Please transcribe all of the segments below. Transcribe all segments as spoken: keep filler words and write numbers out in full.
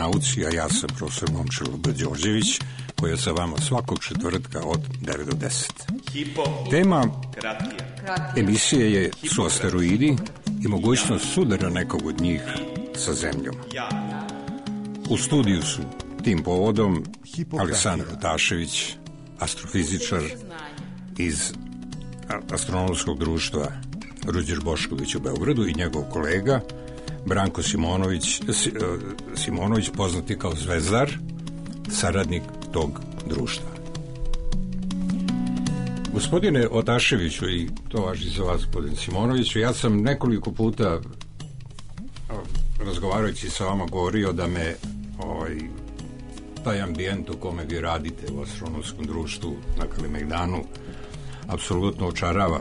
nauci, a ja sam profesor Momčilo B. Đorđević, koji je sa vama svakog četvrtka od devet do deset. Tema emisije je, su asteroidi i mogućnost sudara nekog od njih sa Zemljom. U studiju su tim povodom Aleksandar Otašević, astrofizičar iz Astronomskog društva Ruđer Bošković u Beogradu, i njegov kolega Branko Simonović, Simonović, poznati kao Zvezdar, saradnik tog društva. Gospodine Otaševiću, i to važi za vas, gospodine Simonoviću, ja sam nekoliko puta razgovarajući sa vama govorio da me ovaj, taj ambijent u kome vi radite u Astronomskom društvu na Kalemegdanu apsolutno očarava.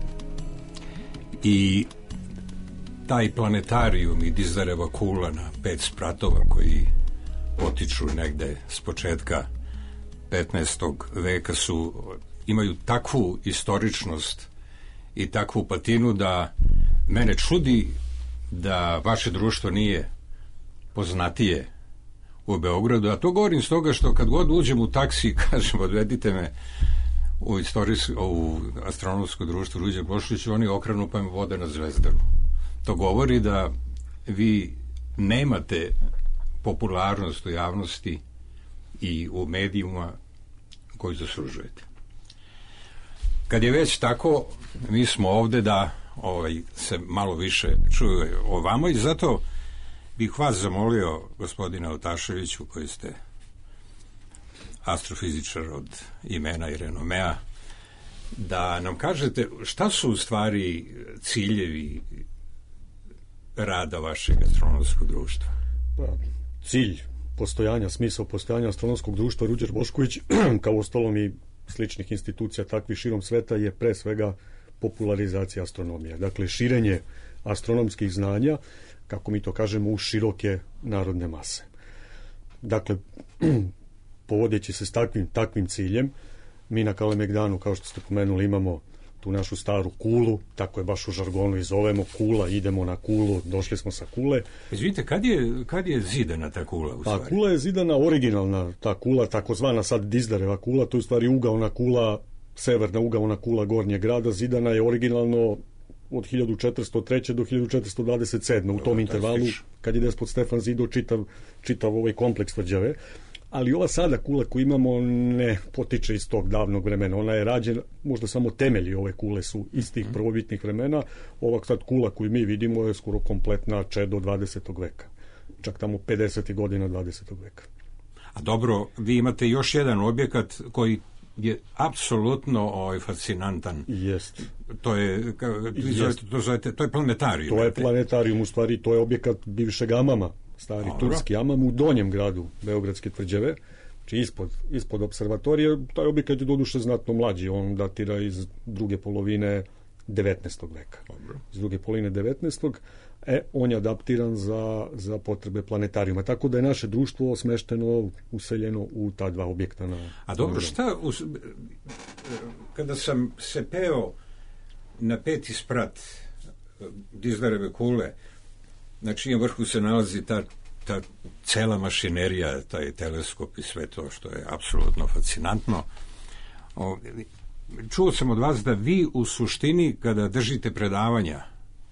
I taj planetarijum i Dizdareva kula na pet spratova koji potiču negde s početka petnaestog veka su, imaju takvu istoričnost i takvu patinu da mene čudi da vaše društvo nije poznatije u Beogradu, a to govorim stoga što kad god uđem u taksi i kažem odvedite me u, u astronomsko društvo Ruđer Bošković, oni okrenu pa me vode na Zvezdaru. To govori da vi nemate popularnost u javnosti i u medijima koji zaslužujete. Kad je već tako, mi smo ovde da ovaj, se malo više čuje o vama, i zato bih vas zamolio, gospodine Otaševiću, koji ste astrofizičar od imena i renomea, da nam kažete šta su u stvari ciljevi rada vašeg astronomskog društva. Pa, cilj postojanja, smisao postojanja Astronomskog društva Ruđer Bošković, kao ostalom i sličnih institucija takvih širom sveta, je pre svega popularizacija astronomije. Dakle, širenje astronomskih znanja, kako mi to kažemo, u široke narodne mase. Dakle, povodeći se s takvim, takvim ciljem, mi na Kalemegdanu, kao što ste pomenuli, imamo tu našu staru kulu, tako je baš u žargonu i zovemo, kula, idemo na kulu, došli smo sa kule. Izvite, kad je, kad je zidana ta kula u stvari? Ta kula je zidana originalna, ta kula, takozvana sad Dizdareva kula, to je u stvari ugaona kula, severna ugaona kula Gornjeg grada, zidana je originalno od hiljadu četiristo treće do hiljadu četiristo dvadeset sedme. U tom intervalu, kad je despot Stefan zidao čitav, čitav ovaj kompleks tvrđave. Ali ova sada kula koju imamo ne potiče iz tog davnog vremena. Ona je rađena, možda samo temelji ove kule su iz tih prvobitnih vremena. Ova sad kula koju mi vidimo je skoro kompletna čedo dvadesetog veka. Čak tamo pedesetih godina dvadesetog veka. A dobro, vi imate još jedan objekat koji je apsolutno ovaj, fascinantan. Jest. To je, vi zovete, to, zovete, to je planetarijum. To je planetarijum, u stvari, to je objekat bivšeg Amama, stari Dobro. turski Amam u donjem gradu Beogradske tvrđave, znači ispod, ispod observatorije. Taj objekat je doduše znatno mlađi, on datira iz druge polovine devetnaestog veka. Dobro. Iz druge polovine devetnaestog. E, on je adaptiran za, za potrebe planetarijuma. Tako da je naše društvo smešteno, useljeno u ta dva objekta. Na, A dobro, na šta, us, kada sam se peo na peti sprat Dizdareve kule, na čijem vrhu se nalazi ta, ta cela mašinerija, taj teleskop i sve to, što je apsolutno fascinantno. O, čuo sam od vas da vi u suštini, kada držite predavanja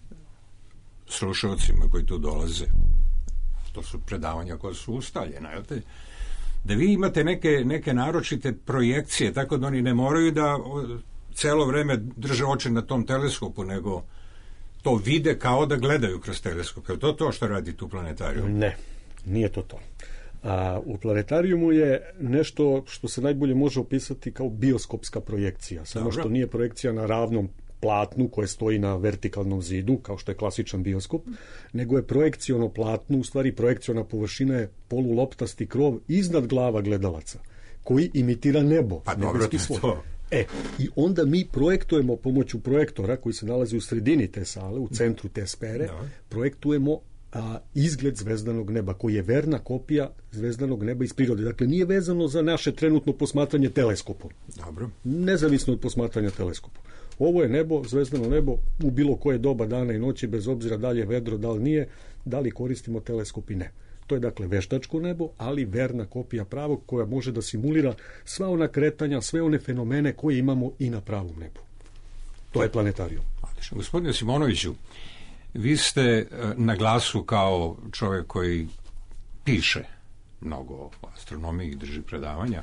slušalcima koji tu dolaze, to su predavanja koja su ustaljena, jel te? Da vi imate neke, neke naročite projekcije, tako da oni ne moraju da celo vreme drže oči na tom teleskopu, nego to vide kao da gledaju kroz teleskop. Je li to to što radi tu planetarijum? Ne, nije to to. A, u planetarijumu je nešto što se najbolje može opisati kao bioskopska projekcija, samo Dobro. što nije projekcija na ravnom platnu koje stoji na vertikalnom zidu, kao što je klasičan bioskop, nego je projekciono platno, u stvari projekciona površina je poluloptasti krov iznad glava gledalaca, koji imitira nebo. Pa dobro, to. E, i onda mi projektujemo pomoću projektora koji se nalazi u sredini te sale, u centru te sfere, da. projektujemo a, izgled zvezdanog neba, koji je verna kopija zvezdanog neba iz prirode. Dakle, nije vezano za naše trenutno posmatranje teleskopom. Dobro. Nezavisno od posmatranja teleskopom. Ovo je nebo, zvezdano nebo, u bilo koje doba dana i noći, bez obzira da li je vedro, da li nije, da li koristimo teleskop i ne. To je dakle veštačko nebo, ali verna kopija pravog koja može da simulira sva ona kretanja, sve one fenomene koje imamo i na pravom nebu. To je planetarijum. Gospodine Simonoviću, vi ste na glasu kao čovjek koji piše mnogo o astronomiji i drži predavanja.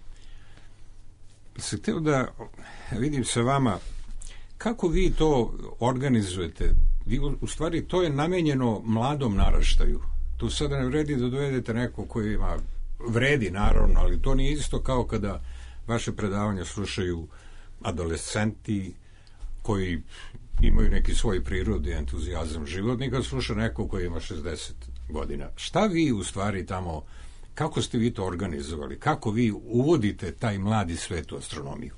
Se htio da vidim sa vama kako vi to organizujete. Vi, u stvari, to je namenjeno mladom naraštaju. Tu sada ne vredi da dovedete neko koji ima, vredi naravno, ali to nije isto kao kada vaše predavanja slušaju adolescenti koji imaju neki svoj prirodi, entuzijazam životni, kad sluša neko koji ima šezdeset godina. Šta vi u stvari tamo, kako ste vi to organizovali? Kako vi uvodite taj mladi svet u astronomiju?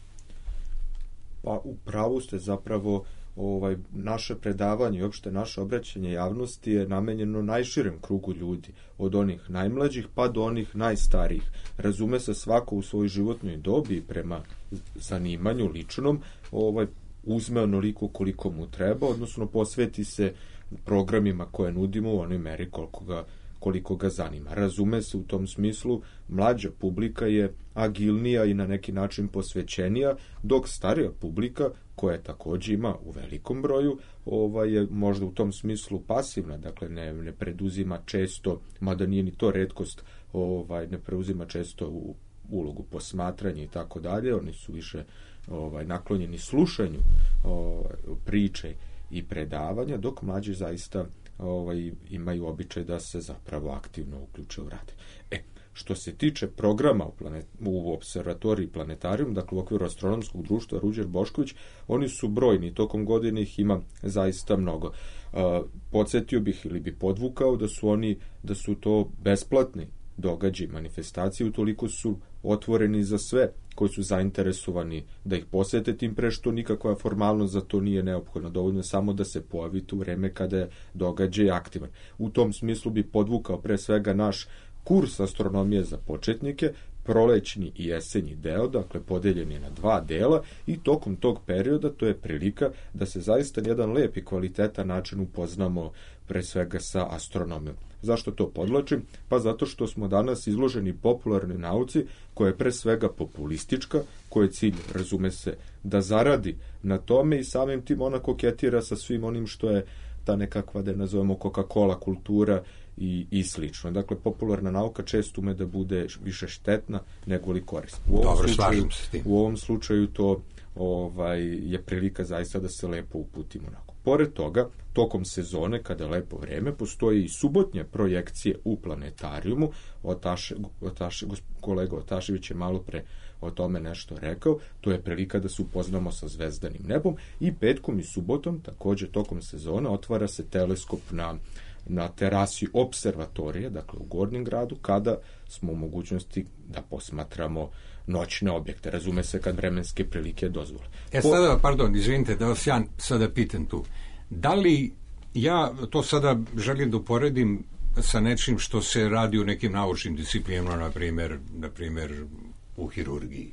Pa u pravu ste zapravo. Ovaj, naše predavanje i uopšte naše obraćanje javnosti je namenjeno najširem krugu ljudi, od onih najmlađih pa do onih najstarijih. Razume se, svako u svojoj životnoj dobi prema zanimanju ličnom ovaj, uzme onoliko koliko mu treba, odnosno posveti se programima koje nudimo u onoj meri koliko ga, koliko ga zanima. Razume se, u tom smislu mlađa publika je agilnija i na neki način posvećenija, dok starija publika, koja također ima u velikom broju, ovaj, je možda u tom smislu pasivna, dakle ne, ne preduzima često, mada nije ni to retkost, ovaj, ne preuzima često u ulogu posmatranja i tako dalje, oni su više ovaj, naklonjeni slušanju ovaj, priče i predavanja, dok mlađi zaista ovaj, imaju običaj da se zapravo aktivno uključe u rad. E, što se tiče programa u, planet, u observatoriji Planetarium, dakle u okviru astronomskog društva Ruđer Bošković, oni su brojni, tokom godine ih ima zaista mnogo. E, podsjetio bih ili bi podvukao da su oni, da su to besplatni događaji, manifestacije, utoliko su otvoreni za sve koji su zainteresovani da ih posete, tim pre što nikakva formalnost za to nije neophodna, dovoljno samo da se pojavite u vreme kada je događaj aktivan. U tom smislu bi podvukao pre svega naš kurs astronomije za početnike, prolećni i jesenji deo, dakle podeljen je na dva dela i tokom tog perioda to je prilika da se zaista na jedan lep i kvalitetan način upoznamo pre svega sa astronomijom. Zašto to podlačim? Pa zato što smo danas izloženi popularnoj nauci koja je pre svega populistička, koja je cilj, razume se, da zaradi na tome i samim tim ona koketira sa svim onim što je ta nekakva, da je nazovemo, Coca-Cola kultura i, i slično. Dakle, popularna nauka često ume da bude više štetna nego li korisna. U ovom Dobro, slučaju, slažem se s tim. U ovom slučaju to ovaj, je prilika zaista da se lepo uputimo na. Pored toga, tokom sezone, kada je lepo vreme, postoje i subotnje projekcije u planetarijumu. Otaše, otaše, kolega Otašević je malo pre o tome nešto rekao. To je prilika da se upoznamo sa zvezdanim nebom. I petkom i subotom, također tokom sezone, otvara se teleskop na, na terasi observatorije, dakle u Gornjem gradu, kada smo u mogućnosti da posmatramo noćne objekte. Razume se kad vremenske prilike dozvole. E sada, pardon, izvinite, da vas ja sada pitam tu. Da li ja to sada želim da uporedim sa nečim što se radi u nekim naučnim disciplinama, na primjer, na primjer u hirurgiji.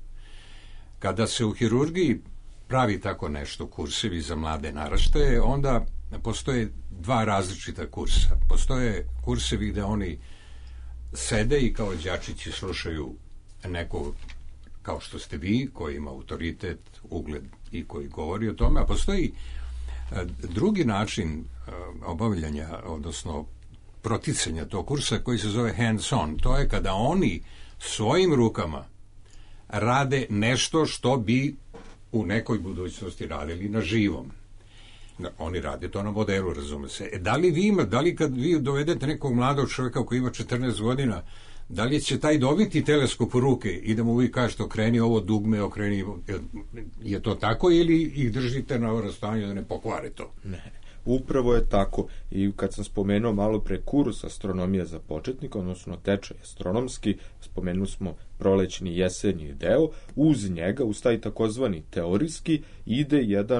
Kada se u hirurgiji pravi tako nešto, kursevi za mlade naraštaje, onda postoje dva različita kursa. Postoje kursevi gde oni sede i kao đačići slušaju neko kao što ste vi, koji ima autoritet, ugled i koji govori o tome, a postoji drugi način obavljanja, odnosno proticanja tog kursa koji se zove hands-on. To je kada oni svojim rukama rade nešto što bi u nekoj budućnosti radili na živom. Oni rade to na modelu, razume se. E, da li vi ima, da li kad vi dovedete nekog mladog čovjeka koji ima četrnaest godina, da li će taj dobiti teleskop u ruke i da mu vi kažete okreni ovo dugme, okreni, je to tako ili ih držite na rastanju da ne pokvare to? Ne, upravo je tako. I kad sam spomenuo malo pre kurs astronomije za početnika, odnosno tečaj astronomski, spomenuli smo prolećni jesenji deo, uz njega, uz taj takozvani teorijski, ide jedan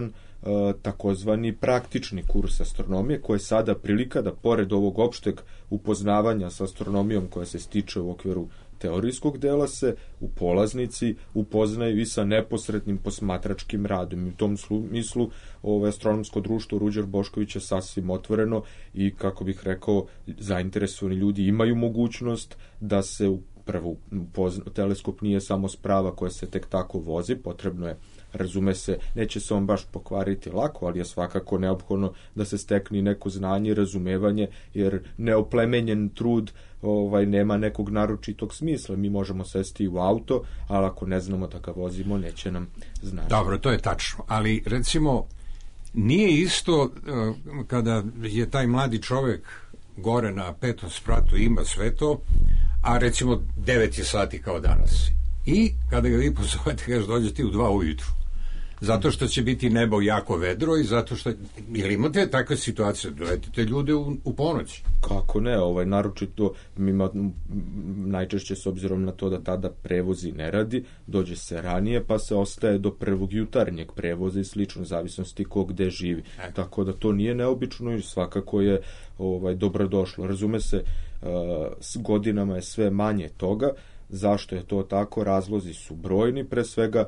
takozvani praktični kurs astronomije, koji je sada prilika da pored ovog opšteg upoznavanja sa astronomijom koja se stiče u okviru teorijskog dela, se u polaznici upoznaju i sa neposrednim posmatračkim radom. I u tom smislu ovo astronomsko društvo Ruđer Bošković je sasvim otvoreno i, kako bih rekao, zainteresovani ljudi imaju mogućnost da se u prvo, teleskop nije samo sprava koja se tek tako vozi, potrebno je, razume se, neće se on baš pokvariti lako, ali je svakako neophodno da se stekne neko znanje i razumevanje, jer neoplemenjen trud ovaj, nema nekog naročitog smisla. Mi možemo sesti u auto, ali ako ne znamo da ga vozimo, neće nam znati. Dobro, to je tačno, ali recimo nije isto kada je taj mladi čovek gore na petom spratu, ima sve to, a recimo devet je sati kao danas. I kada ga vi pozovete, kažeš, dođe ti u dva ujutru. Zato što će biti nebo jako vedro i zato što... Ili imate takve situacije, dovedete ljude u, u ponoć? Kako ne, ovaj, naročito ima, najčešće s obzirom na to da tada prevozi ne radi, dođe se ranije pa se ostaje do prvog jutarnjeg prevoza i slično, zavisnosti ko gde živi. E. Tako da to nije neobično i svakako je ovaj, dobrodošlo. Razume se, uh, s godinama je sve manje toga. Zašto je to tako? Razlozi su brojni, pre svega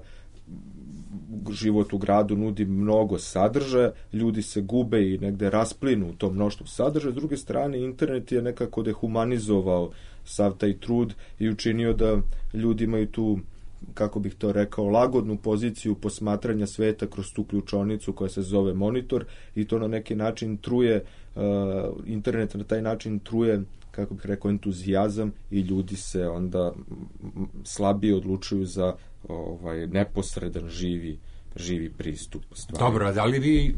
život u gradu nudi mnogo sadržaja, ljudi se gube i negde rasplinu u tom mnoštvu sadržaja. S druge strane, internet je nekako dehumanizovao sav taj trud i učinio da ljudi imaju tu, kako bih to rekao, lagodnu poziciju posmatranja sveta kroz tu ključonicu koja se zove monitor, i to na neki način truje, uh, internet na taj način truje, kako bih rekao, entuzijazam, i ljudi se onda slabije odlučuju za ovaj neposredan živi živi pristup stvari. Dobro, da li vi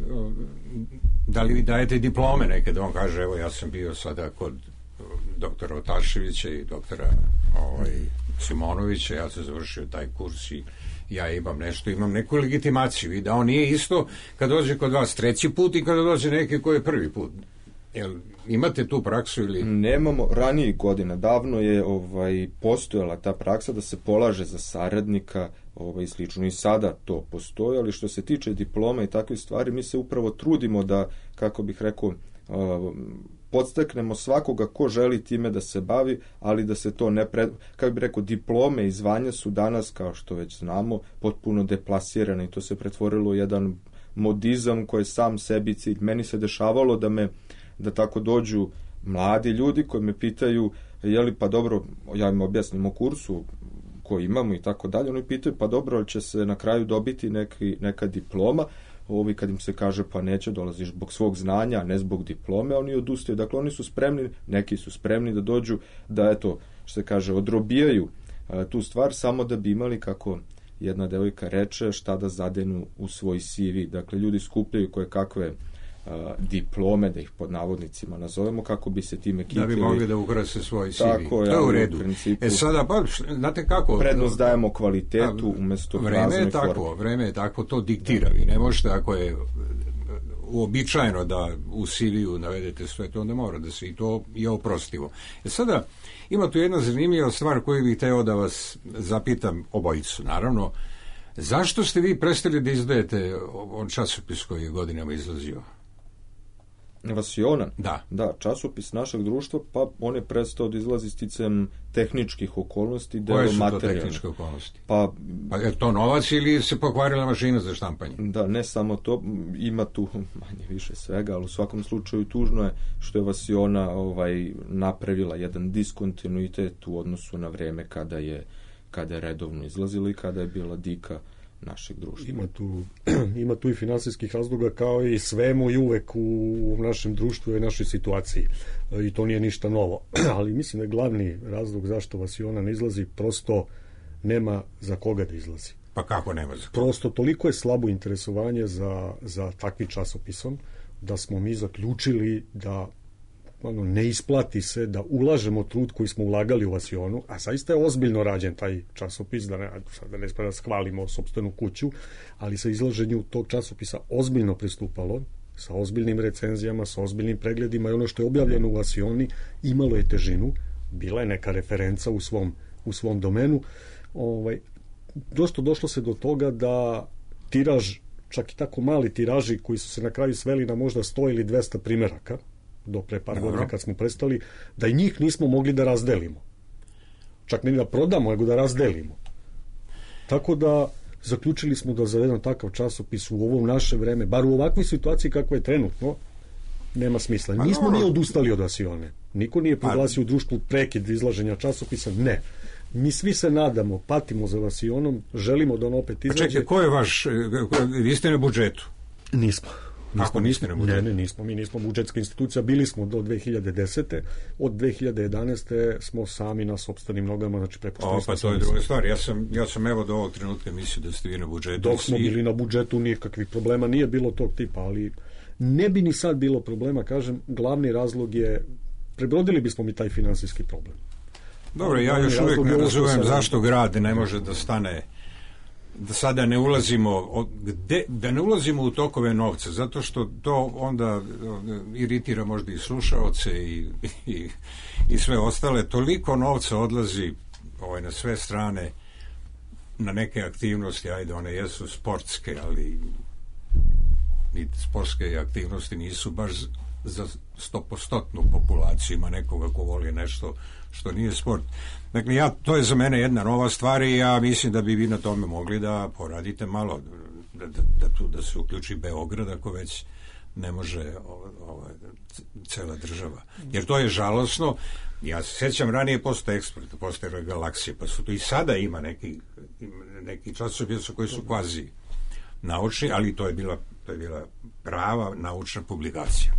da li vi dajete diplome neke, da on kaže, evo ja sam bio sada kod doktora Otaševića i doktora ovaj, Simonovića, ja sam završio taj kurs i ja imam nešto, imam neku legitimaciju, i da on nije isto kad dođe kod vas treći put i kada dođe neke koji je prvi put. Jel imate tu praksu ili... Nemamo, ranijih godina, davno je ovaj, postojala ta praksa da se polaže za saradnika ovaj, slično, i sada to postoji, ali što se tiče diploma i takve stvari, mi se upravo trudimo da, kako bih rekao, uh, podstaknemo svakoga ko želi time da se bavi, ali da se to ne pred... Kako bih rekao, diplome i zvanja su danas, kao što već znamo, potpuno deplasirane, i to se pretvorilo u jedan modizam koji je sam sebi cilj. Meni se dešavalo da me da tako dođu mladi ljudi koji me pitaju, je li pa dobro, ja im objasnim o kursu koji imamo i tako dalje, oni pitaju, pa dobro, ali će se na kraju dobiti neki, neka diploma. Ovi kad im se kaže, pa neće, dolaziš zbog svog znanja, a ne zbog diplome, oni odustaju. Dakle, oni su spremni, neki su spremni da dođu, da eto, što se kaže, odrobijaju a, tu stvar, samo da bi imali, kako jedna devojka reče, šta da zadenu u svoj C V. Dakle, ljudi skupljaju koje kakve diplome, da ih pod navodnicima nazovemo, kako bi se time kitili. Da bi mogli da ukrase svoj C V. Tako, to je u redu. U principu, e sada, pa, znate kako... Prednost dajemo kvalitetu umesto praznoj formi. Vreme je vreme je tako, to diktira. Vi ne možete, ako je uobičajeno da u C V-u navedete sve to, onda mora da se, i to je oprostivo. E sada, ima tu jedna zanimljiva stvar koju bih hteo da vas zapitam, obojicu, naravno. Zašto ste vi prestali da izdajete on časopis koji je godinama izlazio? Vasiona? Da. Da, časopis našeg društva, pa on je prestao da izlazi sticam tehničkih okolnosti, delo materijalne. Koje su to tehničke okolnosti? Pa, pa je to novac ili se pokvarila mašina za štampanje? Da, ne samo to, ima tu manje više svega, ali u svakom slučaju tužno je što je Vasiona ovaj, napravila jedan diskontinuitet u odnosu na vreme kada je kada je redovno izlazila i kada je bila dika našeg društva. Ima tu, ima tu i finansijskih razloga, kao i svemu i uvek u našem društvu i našoj situaciji. I to nije ništa novo. Ali mislim da je glavni razlog zašto Vasiona ne izlazi, prosto nema za koga da izlazi. Pa kako nema za koga? Prosto toliko je slabo interesovanje za, za takvi časopisom, da smo mi zaključili da ono, ne isplati se da ulažemo trud koji smo ulagali u Vasionu, a zaista je ozbiljno rađen taj časopis, da ne, da ne spada da shvalimo sopstvenu kuću, ali sa izlaženju tog časopisa ozbiljno pristupalo, sa ozbiljnim recenzijama, sa ozbiljnim pregledima, i ono što je objavljeno u Vasioni imalo je težinu, bila je neka referenca u svom, u svom domenu. Ovaj, dosta došlo se do toga da tiraž čak i tako mali tiraži koji su se na kraju sveli na možda sto ili dvesta primeraka, do pre par Dobro. godina kad smo prestali, da i njih nismo mogli da razdelimo. Čak ne da prodamo, nego da razdelimo. Tako da zaključili smo da za jedan takav časopis u ovo naše vreme, bar u ovakvoj situaciji kakva je trenutno, nema smisla. Pa Nismo dobro. ni odustali od Vasione. Niko nije proglasio u društvu prekid izlaženja časopisa. Ne. Mi svi se nadamo, patimo za Vasionom, želimo da on opet Pa izađe. čekaj, ko je vaš, vi ste na budžetu? Nismo. Ako niste na budžetu? Ne, ne, nismo. Mi nismo budžetska institucija. Bili smo do dve hiljade desete. Od dve hiljade jedanaeste smo sami na sopstvenim nogama, znači prepušteni O, smo pa to je sami druga sebi. stvar. Ja sam, ja sam evo do ovog trenutka mislio da ste vi na budžetu. Dok smo I- bili na budžetu, nikakvih problema nije bilo tog tipa, ali ne bi ni sad bilo problema, kažem, glavni razlog je, prebrodili bismo mi taj finansijski problem. Dobro, ja Glavni još uvijek razlog ne je ovo što razumem sad- zašto grad ne može da stane, da sada ne ulazimo od- gde, da ne ulazimo u tokove novca, zato što to onda eh, iritira možda i slušaoce i, i, i sve ostale. Toliko novca odlazi ovaj, na sve strane na neke aktivnosti, ajde, one jesu sportske, ali ni sportske aktivnosti nisu baš za stopostotnu populaciju. Ima nekoga ko voli nešto što nije sport. Dakle, ja, to je za mene jedna nova stvar i ja mislim da bi vi na tome mogli da poradite malo, da, da, da tu da se uključi Beograd ako već ne može ova cela država. Jer to je žalosno. Ja se sjećam, ranije postoje eksport, postoje galaksije, pa su tu i sada ima neki, neki časopisi koji su kvazi naučni, ali to je bila, to je bila prava naučna publikacija.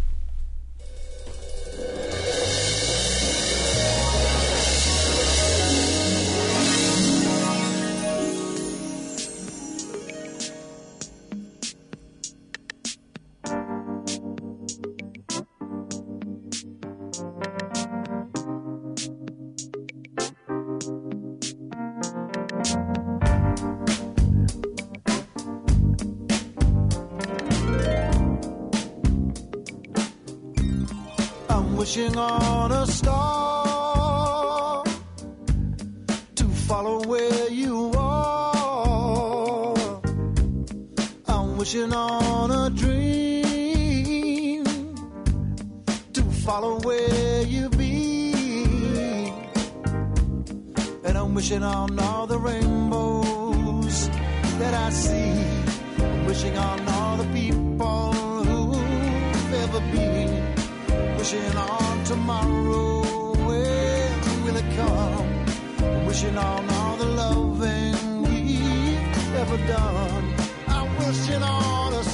Wishing on a star to follow where you are. I'm wishing on a dream to follow where you be. And I'm wishing on all the rainbows that I see. I'm wishing on all the people who've ever been. Wishing on tomorrow, when will it come? Wishing on all the loving we've ever done. I'm wishing on a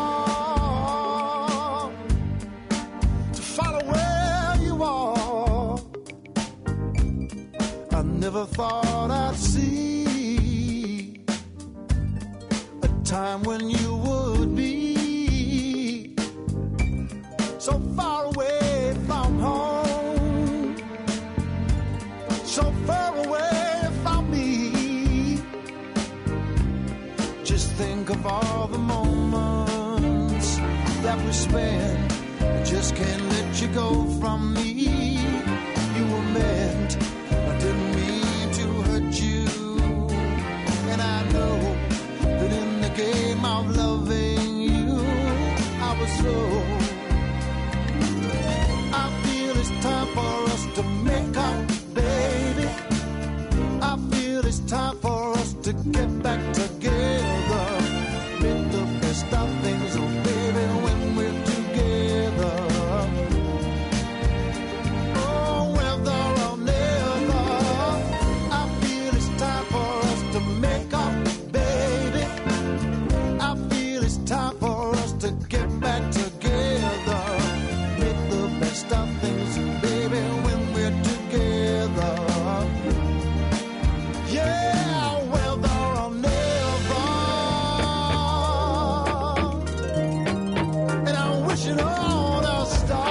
star to follow where you are. I never thought I'd see a time when you would be so far away from home, so far away from me. Just think of all the moments that we spent. I just can't let you go from me. You were meant, I didn't mean to hurt you. And I know that in the game of loving you, I was so. Time for us to make up, baby. I feel it's time for us to get back together. Make the best of things, oh baby, when we're together. Oh, whether or never, I feel it's time for us to make up, baby. I feel it's time for us to get back together. Make the best of things, baby, when we're together. Yeah, whether or never. And I'm wishing on a star.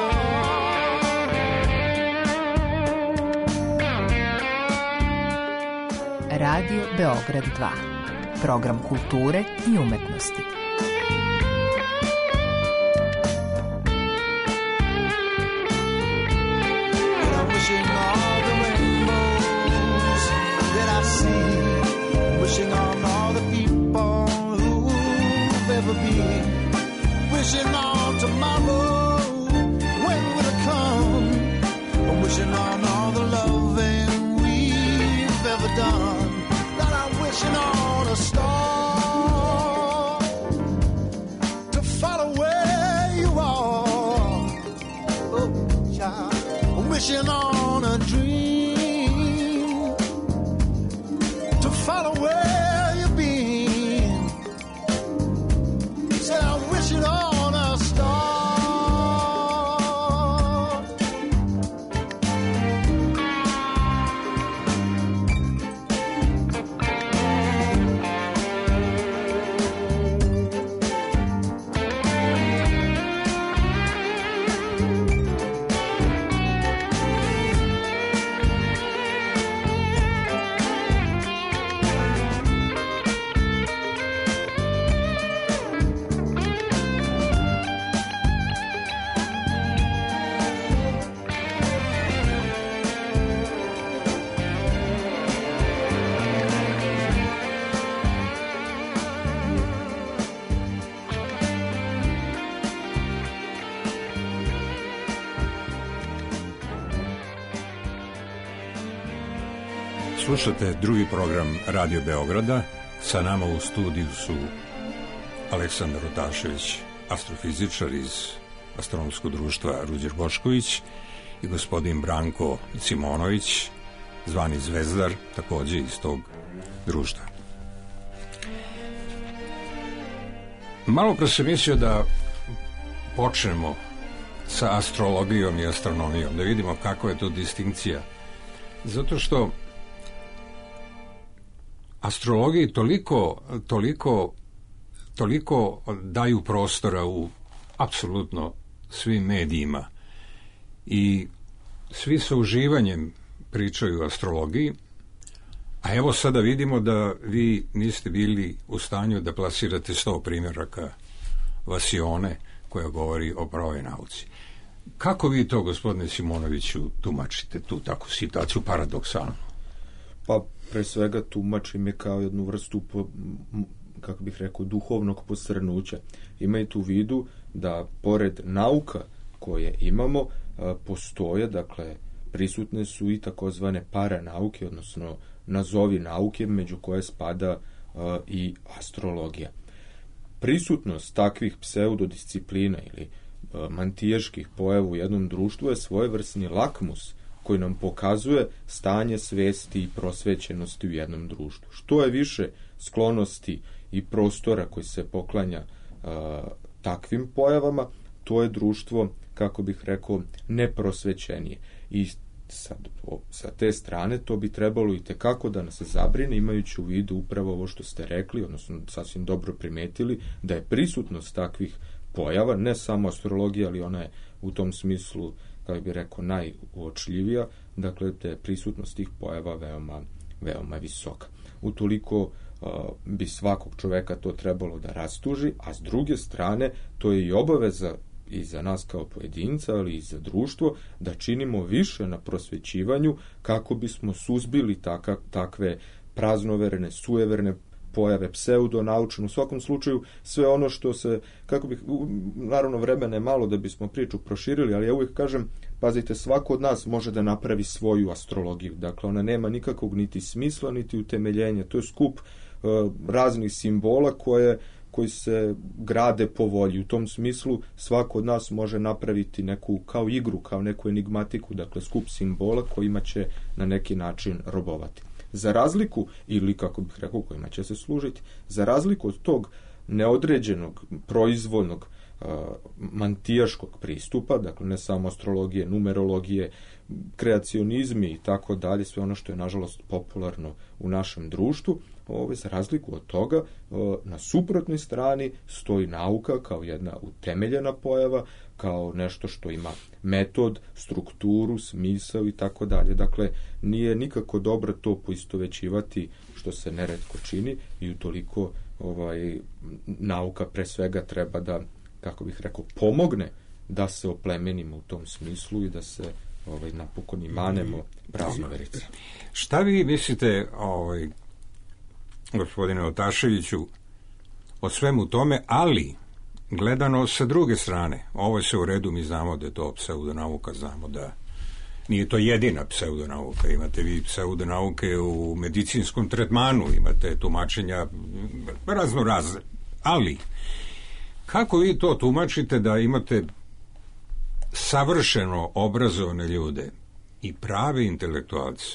Radio Beograd dva. Program kulture i umetnosti. Wishing all the rainbows that I see. Wishing on all the people who've Slušate drugi program Radio Beograda. Sa nama u studiju su Aleksandar Otašević, astrofizičar iz Astronomskog društva Ruđer Bošković, i gospodin Branko Simonović, zvani Zvezdar, takođe iz tog društva. Malo pre sam mislio da počnemo sa astrologijom i astronomijom, da vidimo kakva je to distinkcija. Zato što astrologiji toliko, toliko, toliko daju prostora u apsolutno svim medijima i svi sa uživanjem pričaju o astrologiji, a evo sada vidimo da vi niste bili u stanju da plasirate sto primjeraka Vasione koja govori o pravoj nauci. Kako vi to, gospodine Simonoviću, tumačite tu takvu situaciju paradoksalnu? Pa, pre svega tumačim je kao jednu vrstu, kako bih rekao, duhovnog posrnuća. Imajte u vidu da, pored nauka koje imamo, postoje, dakle, prisutne su i takozvane paranauke, odnosno nazovi nauke, među koje spada uh, i astrologija. Prisutnost takvih pseudodisciplina ili uh, mantijaških pojava u jednom društvu je svojevrsni lakmus koji nam pokazuje stanje svesti i prosvećenosti u jednom društvu. Što je više sklonosti i prostora koji se poklanja uh, takvim pojavama, to je društvo, kako bih rekao, neprosvećenije. I sa, sa te strane to bi trebalo i tekako da nas zabrine, imajući u vidu upravo ovo što ste rekli, odnosno sasvim dobro primetili, da je prisutnost takvih pojava, ne samo astrologija, ali ona je u tom smislu, kako bih rekao, najuočljivija, dakle, da je prisutnost tih pojava veoma, veoma visoka. Utoliko uh, bi svakog čoveka to trebalo da rastuži, a s druge strane, to je i obaveza i za nas kao pojedinca, ali i za društvo, da činimo više na prosvećivanju kako bismo suzbili taka, takve praznoverne, sujeverne pojave, pseudonaučne, u svakom slučaju sve ono što se, kako bih, naravno vremena je malo da bismo priču proširili, ali ja uvijek kažem, pazite, svako od nas može da napravi svoju astrologiju, dakle ona nema nikakvog niti smisla, niti utemeljenja, to je skup uh, raznih simbola koje koji se grade po volji. U tom smislu svako od nas može napraviti neku, kao igru, kao neku enigmatiku, dakle skup simbola kojima će na neki način robovati. Za razliku, ili kako bih rekao, kojima će se služiti, za razliku od tog neodređenog, proizvoljnog, uh, mantijaškog pristupa, dakle ne samo astrologije, numerologije, kreacionizmi i tako dalje, sve ono što je nažalost popularno u našem društvu, ove, za razliku od toga, na suprotnoj strani stoji nauka kao jedna utemeljena pojava, kao nešto što ima metod, strukturu, smisao i tako dalje. Dakle, nije nikako dobro to poistovećivati, što se neretko čini, i utoliko ovaj, nauka pre svega treba da, kako bih rekao, pomogne da se oplemenimo u tom smislu i da se ovaj, napokon i manemo praznoverice. Šta vi mislite, ovaj, gospodine Otaševiću, o svemu tome, ali gledano sa druge strane, ovo je sve u redu, mi znamo da je to pseudonauka, znamo da nije to jedina pseudonauka, imate vi pseudonauke u medicinskom tretmanu, imate tumačenja razno razne, ali kako vi to tumačite da imate savršeno obrazovane ljude i prave intelektualce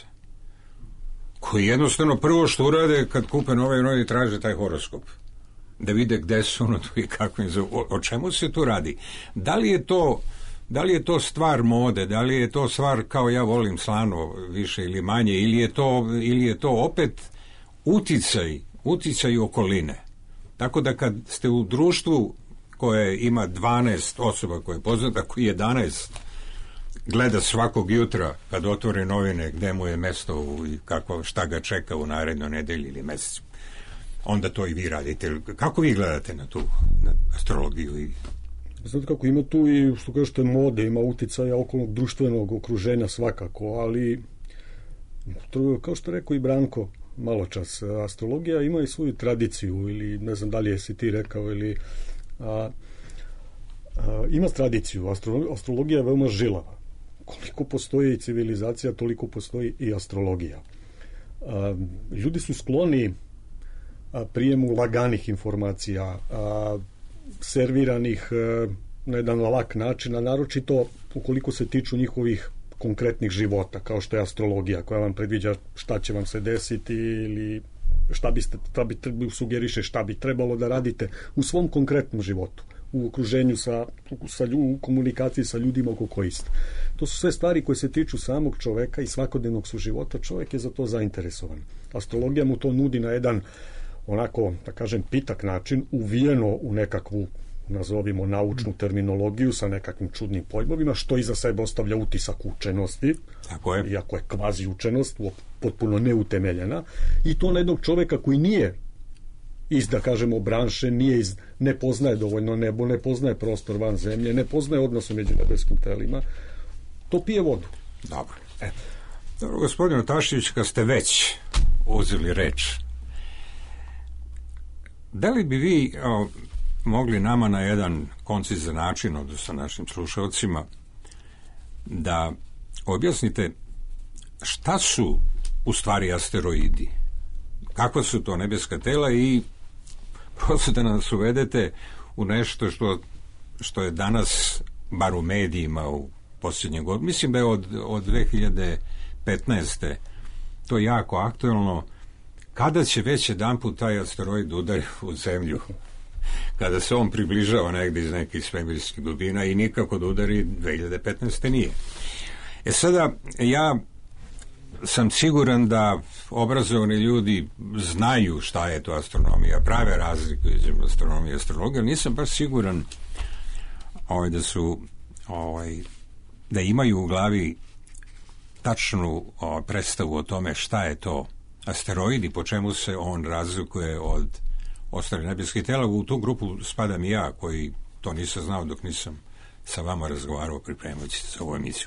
koji jednostavno prvo što urade kad kupe nove novi traže taj horoskop da vide gde su ono tu i kako im o, o čemu se tu radi, da li je to da li je to stvar mode, da li je to stvar kao ja volim slano više ili manje, ili je to, ili je to opet uticaj uticaj okoline, tako da kad ste u društvu koje ima dvanaest osoba koje poznata, koji jedanaest gleda svakog jutra kad otvori novine gde mu je mesto u, i kako, šta ga čeka u narednoj nedelji ili mesecu, onda to i vi radite. Kako vi gledate na tu na astrologiju? I znate kako, ima tu i što kažete mode, ima uticaja okolnog društvenog okruženja svakako, ali to, kao što rekao i Branko malo čas, astrologija ima i svoju tradiciju, ili ne znam da li jesi ti rekao, ili a, a, ima tradiciju. Astro, astrologija je veoma žilava. Koliko postoji civilizacija, toliko postoji i astrologija. A, ljudi su skloni a, prijemu laganih informacija, a, serviranih a, na jedan lak način, a naročito ukoliko se tiču njihovih konkretnih života, kao što je astrologija, koja vam predviđa šta će vam se desiti ili šta biste, šta bi sugeriše šta bi trebalo da radite u svom konkretnom životu, u okruženju sa, sa u komunikaciji sa ljudima oko kojih ste. To su sve stvari koje se tiču samog čoveka i svakodnevnog suživota. Čovek je za to zainteresovan. Astrologija mu to nudi na jedan onako, da kažem, pitak način, uvijeno u nekakvu, nazovimo, naučnu terminologiju sa nekakvim čudnim pojmovima, što iza sebe ostavlja utisak učenosti, tako je, iako je kvazi učenost, potpuno neutemeljena, i to na jednog čoveka koji nije iz, da kažemo, branše, nije iz, ne poznaje dovoljno nebo, ne poznaje prostor van zemlje, ne poznaje odnose među nebeskim telima, to pije vodu. Dobro. E. Dobro, gospodine Tašić, kad ste već uzeli reč, da li bi vi o, mogli nama na jedan koncizan način, odnosno našim slušalcima, da objasnite šta su u stvari asteroidi, kakva su to nebeska tela i prosto da nas uvedete u nešto što, što je danas, bar u medijima u posljednje godine, mislim da je od, od dve hiljade petnaeste to je jako aktuelno, kada će već jedanput taj asteroid udari u zemlju, kada se on približava negdje iz nekih svemirskih dubina i nikako da udari dve hiljade petnaeste nije. E sada, ja sam siguran da obrazovani ljudi znaju šta je to astronomija, prave razliku između astronomije i astrologije, ali nisam baš siguran ovaj, da su ovaj, da imaju u glavi tačnu o, predstavu o tome šta je to asteroid i po čemu se on razlikuje od ostalih nebeskih tela. U tu grupu spadam i ja, koji to nisam znao dok nisam sa vama razgovarao pripremajući za ovu emisiju.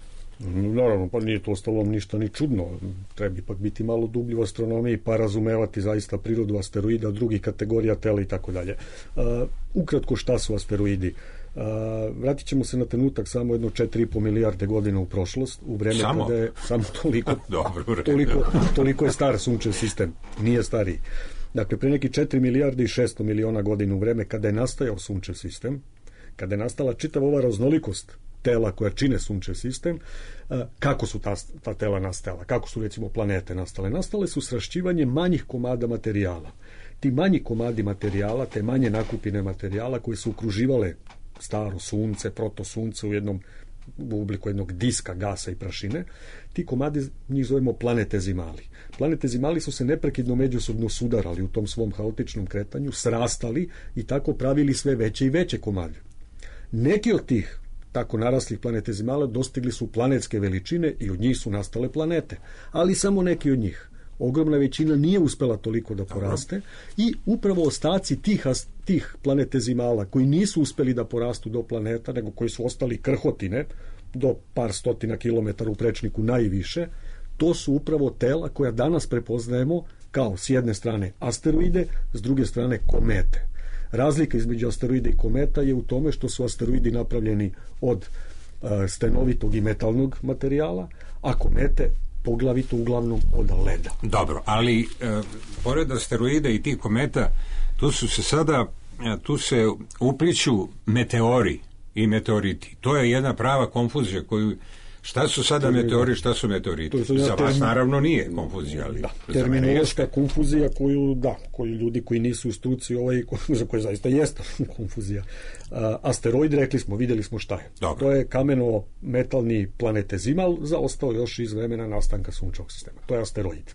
Naravno, pa nije to ostalom ništa ni čudno. Treba ipak biti malo dublji u astronomiji pa razumevati zaista prirodu asteroida, drugih kategorija tela i tako dalje. Ukratko, šta su asteroidi? Uh, vratit ćemo se na trenutak samo jedno četiri i po milijarde godina u prošlost, u vreme samo? kada je samo toliko, Dobro, toliko, toliko je star sunčev sistem, nije stariji. Dakle, pre neki četiri milijarde i šesto miliona godina u vreme kada je nastajao sunčev sistem, kada je nastala čitava ova raznolikost tela koja čine sunčev sistem, uh, kako su ta, ta tela nastala, kako su recimo planete nastale? Nastale su srašćivanjem manjih komada materijala. Ti manji komadi materijala, te manje nakupine materijala koje su okruživale staro sunce, protosunce u jednom u obliku jednog diska gasa i prašine, ti komadi, njih zovemo planetezimali. Planetezimali su se neprekidno međusobno sudarali u tom svom haotičnom kretanju, srastali i tako pravili sve veće i veće komade. Neki od tih tako naraslih planetezimala dostigli su planetske veličine i od njih su nastale planete, ali samo neki od njih. Ogromna većina nije uspela toliko da poraste i upravo ostaci tih, tih planetezimala koji nisu uspeli da porastu do planeta, nego koji su ostali krhotine do par stotina kilometara u prečniku najviše, to su upravo tela koja danas prepoznajemo kao s jedne strane asteroide, s druge strane komete. Razlika između asteroida i kometa je u tome što su asteroidi napravljeni od uh, stenovitog i metalnog materijala, a komete poglavito uglavnom od leda. Dobro, ali e, pored asteroida i tih kometa, tu su se sada, e, tu se upliću meteori i meteoriti. To je jedna prava konfuzija koju, šta su sada meteori, šta su meteoriti? Za vas termin... naravno nije konfuzija, ali da, terminološka konfuzija koju, da, koju ljudi koji nisu u struci, ovaj, za koje zaista jeste konfuzija. A, asteroid, rekli smo, vidjeli smo šta je. Dobro. To je kameno-metalni planetezimal, zaostao još iz vremena nastanka sunčevog sistema. To je asteroid.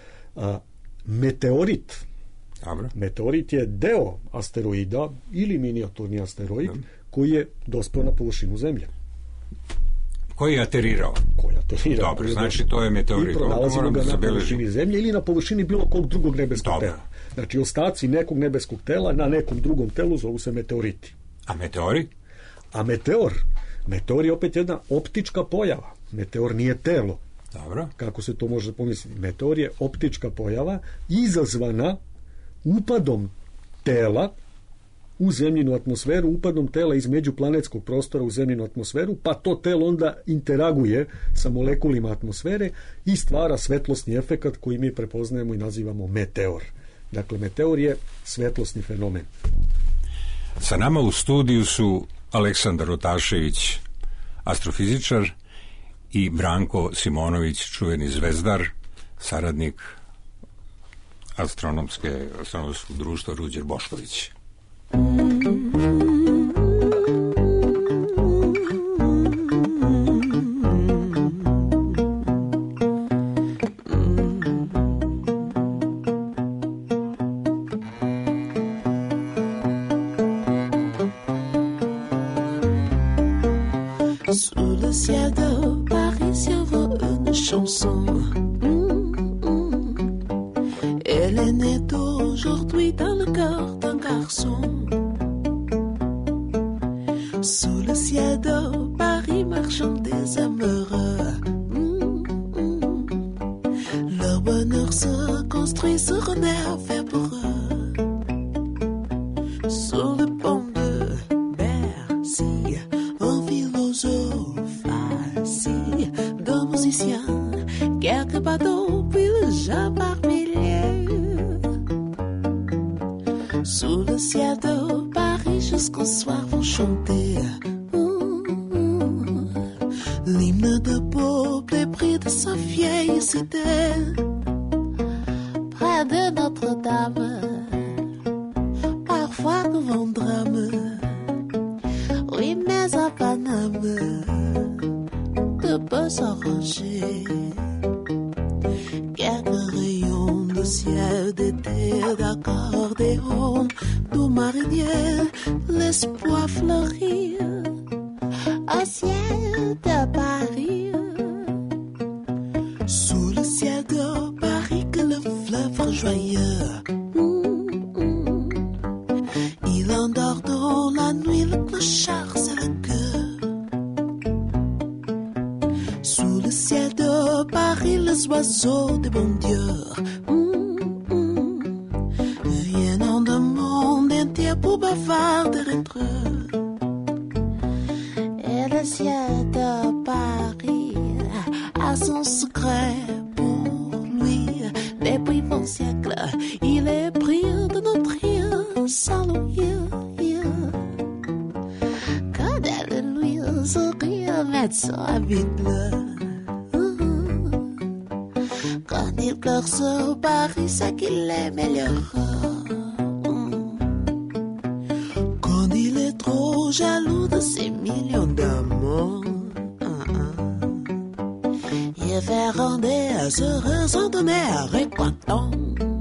A, meteorit. Dobro. Meteorit je deo asteroida ili minijaturni asteroid Dobro. koji je dospeo na površinu Zemlje. Koji je aterirao? Koji je aterirao. Dobro, znači to je meteorit. I pronalazimo ga na površini Zemlje ili na površini bilo kog drugog nebeskog Dobro. tela. Znači, ostaci nekog nebeskog tela na nekom drugom telu zovu se meteoriti. A meteori? A meteor? Meteor je opet jedna optička pojava. Meteor nije telo. Dobro. Kako se to može pomisliti? Meteor je optička pojava izazvana upadom tela u zemljinu atmosferu, upadom tela iz međuplanetskog prostora u zemljinu atmosferu, pa to telo onda interaguje sa molekulima atmosfere i stvara svetlosni efekat koji mi prepoznajemo i nazivamo meteor. Dakle, meteor je svetlosni fenomen. Sa nama u studiju su Aleksandar Otašević, astrofizičar, i Branko Simonović, čuveni zvezdar, saradnik astronomske, astronomskog društva Ruđer Bošković. Sous le ciel de Paris survole une chanson. Elle est née d'aujourd'hui dans le cœur d'un garçon. Sous le ciel de Paris marchent des amoureux. Leur bonheur se construit sur un air fait pour eux. Sur le pont de Bercy, un philosophe assis, deux musiciens, quelques bateaux, puis le gens par milliers. Sous le ciel de Paris jusqu'au soir vont chanter mmh, l'hymne de peuple épris de sa vieille cité. Près de Notre-Dame, parfois devant drame. Oui, mais à Paname, de peut s'arranger. Quelques rayons de ciel d'été, d'accordéon, d'eau marinière, l'espoir fleurit au ciel de Paris. Sous le ciel de Paris que le fleuve joyeux. Il endort dans la nuit le clochard, c'est le cœur. Sous le ciel de Paris, les oiseaux des bons dieux mmh, mmh, viennent du monde entier pour bavarder entre eux. Et le ciel de Paris a son secret pour lui. Depuis vingt siècles, il est pris de notre île Saint-Louis. Quand elle lui sourire, médecin habite-le. Quand il pleure sur Paris, c'est qu'il est meilleur. Quand il est trop jaloux de ses millions d'amours, il fait rendre à se raisonner à récontent.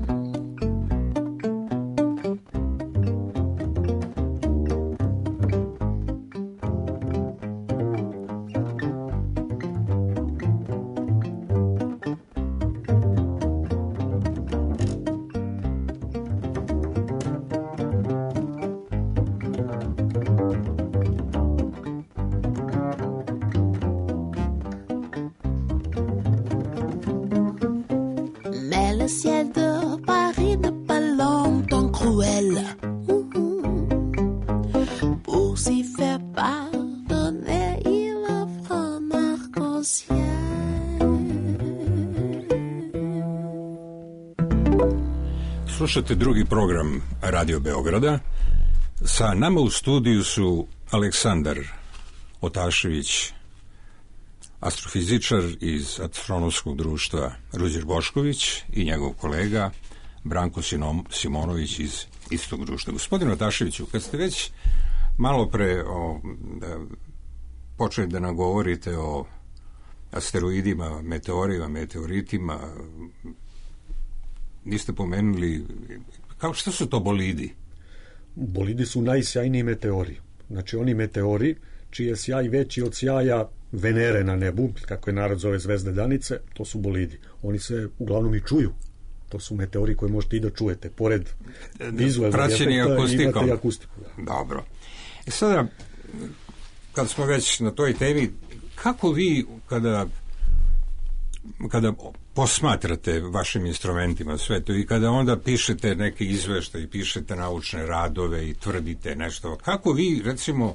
Slušate drugi program Radio Beograda. Sa nama u studiju su Aleksandar Otašević, astrofizičar iz astronomskog društva Ruđer Bošković, i njegov kolega Branko Simonović iz istog društva. Gospodine Otaševiću, kad ste već malo pre o, da, počeli da nam govorite o asteroidima, meteorima, meteoritima, niste pomenuli, kao što su to bolidi? Bolidi su najsjajniji meteori. Znači oni meteori čiji je sjaj veći od sjaja Venere na nebu, kako je narod zove zvezde danice, to su bolidi. Oni se uglavnom i čuju. To su meteori koje možete i da čujete. Pored vizualnog efekta imate i akustiku. Da. Dobro. E sada, kad smo već na toj temi, kako vi, kada kada posmatrate vašim instrumentima sve to i kada onda pišete neke izveštaje i pišete naučne radove i tvrdite nešto, kako vi, recimo,